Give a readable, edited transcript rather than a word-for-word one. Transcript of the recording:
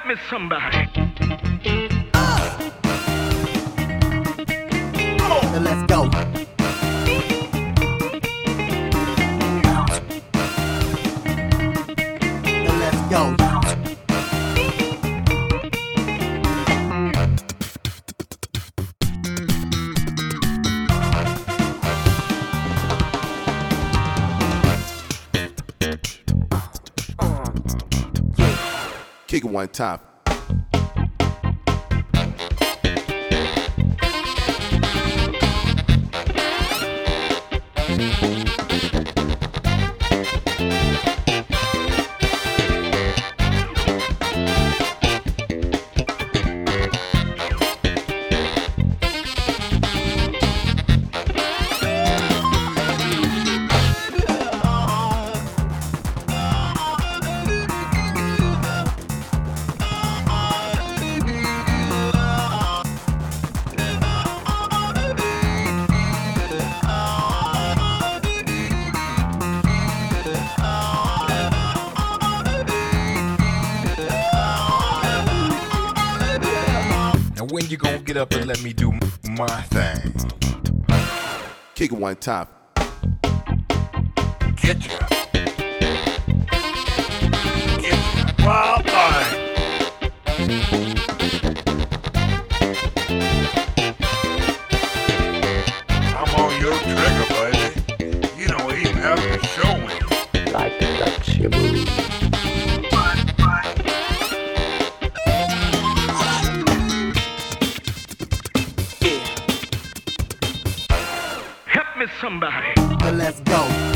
me somebody. Now let's go. Now let's go. Kick it one time. Now when you gonna get up and let me do my thing? Kick it one time. Get ya. Get ya. Wild thing. I'm on your trigger, baby. You don't even have to show me. Like to touch your booty. Help me somebody. Now let's go.